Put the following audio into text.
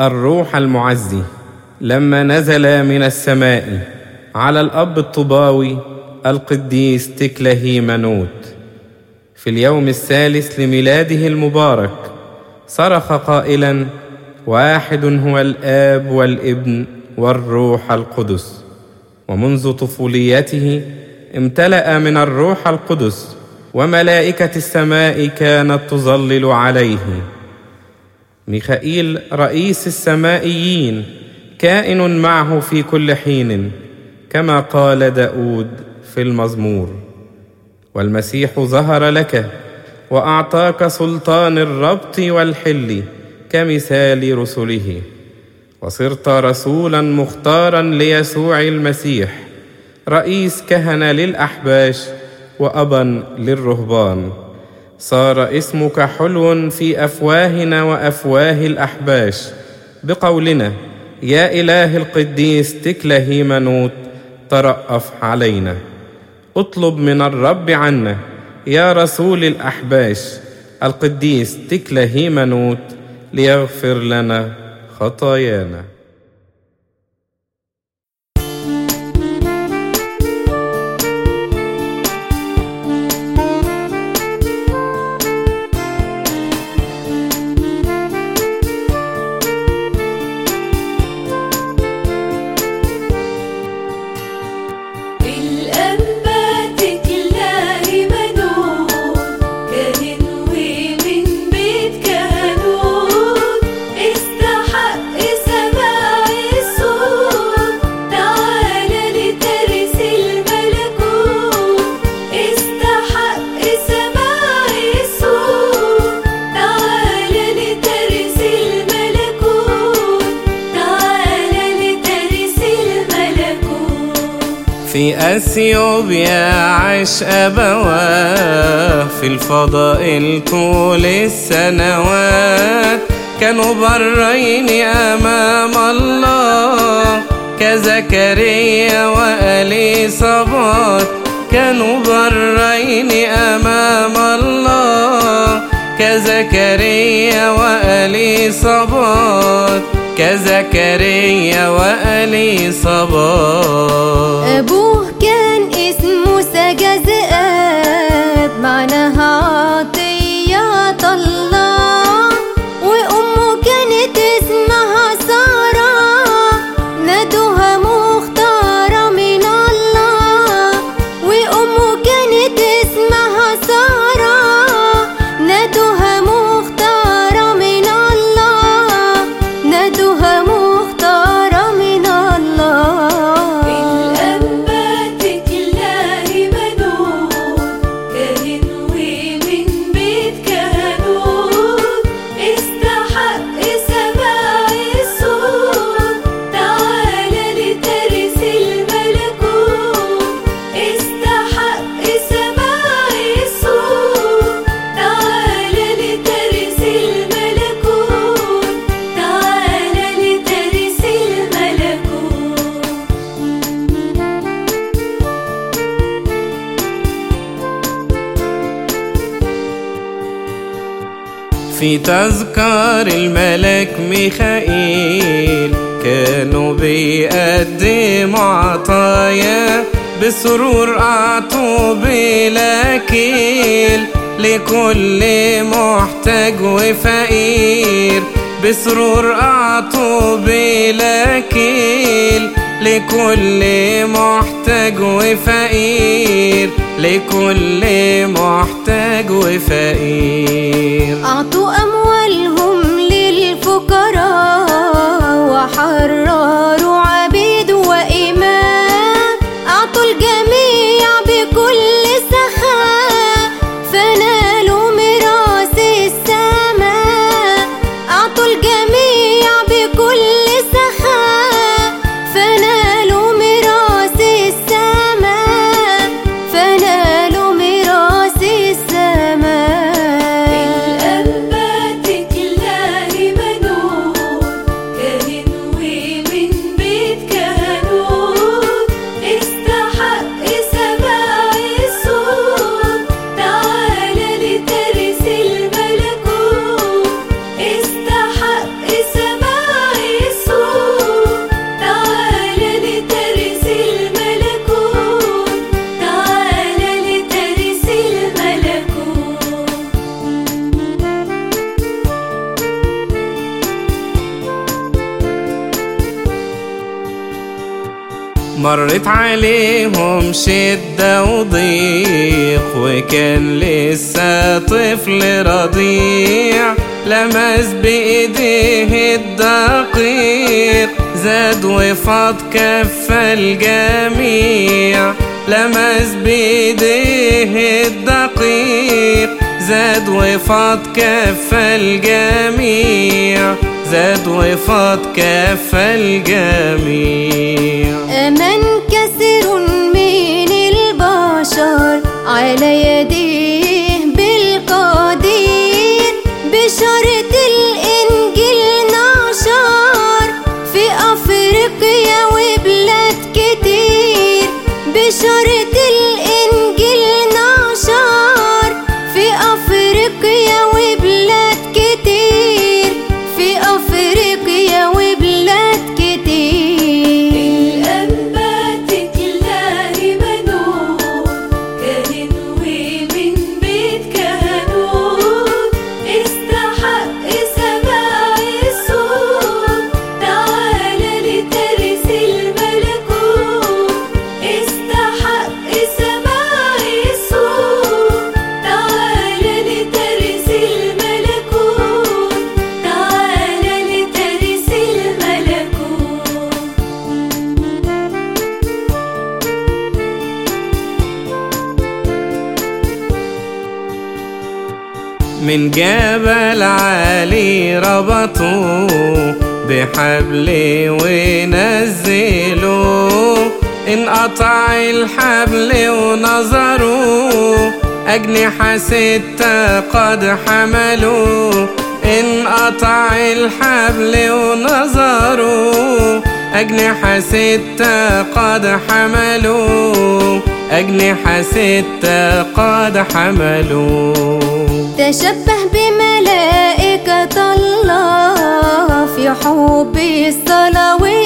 الروح المعزي لما نزل من السماء على الأب الطوباوي القديس تكلهيمنوت في اليوم الثالث لميلاده المبارك، صرخ قائلا: واحد هو الآب والابن والروح القدس. ومنذ طفوليته امتلأ من الروح القدس، وملائكة السماء كانت تظلل عليه. ميخائيل رئيس السمائيين كائن معه في كل حين، كما قال داود في المزمور: والمسيح ظهر لك وأعطاك سلطان الربط والحل كمثال رسله، وصرت رسولا مختارا ليسوع المسيح، رئيس كهنة للأحباش وأبا للرهبان. صار اسمك حلو في أفواهنا وأفواه الأحباش بقولنا: يا إله القديس تكلهيمنوت ترأف علينا. اطلب من الرب عنا يا رسول الأحباش القديس تكلهيمنوت ليغفر لنا خطايانا. في أثيوبيا عاش أبواه في الفضائل طول السنوات، كانوا برين أمام الله كزكريا وإليصابات، كانوا برين أمام الله كزكريا وإليصابات، كزكريا وإليصابات. أبوه كان اسمه سجزئاب، معناها عطية الله، وأمه كانت اسمها سارة، نادوها مختارة من الله. وأمه كانت اسمها سارة، نادوها مختارة من الله، نادوها مختارة من الله. في تذكار الملك ميخائيل كانوا بيقدموا عطايا، بسرور أعطوا بلا كيل لكل محتاج وفقير، بسرور أعطوا بلا كيل لكل محتاج وفقير، لكل محتاج وفقير. أعطوا أموالهم للفقراء وحرروا عبيد وإماء، أعطوا الجميع بكل سخاء فنالوا ميراث السماء، أعطوا الجميع بكل سخاء فنالوا ميراث السماء، فنالوا ميراث السماء. الأنبات مرت عليهم شدة وضيق، وكان لسه طفل رضيع، لمس بإيديه الدقيق، زاد وفاض كف الجميع. لمس بإيديه الدقيق، زاد وفاض كف الجميع، زاد وفاض كف الجميع. أمن كثير من البشر على يديه بالقدير، بشارة الإنجيل نشر في أفريقيا وبلاد كتير، بشارة الإنجيل نشر في أفريقيا وبلاد كتير، في أفريقيا وبلاد كتير. الأنبا تتلاه منور، كاهن ومن بيت كهنوت، استحق سماع الصوت، تعالى لترث الملكوت، استحق سماع الصوت، تعالى لترث الملكوت، تعالى لترث الملكوت. من جبل عالي ربطوه بحبل ونزلوه، انقطع الحبل ونظروه، أجنحة ستة قد حملوه. انقطع الحبل ونظروه، أجنحة ستة قد حملوه، أجنحة ستة قد حملوه. تشبه بملائكة الله في حب الصلاة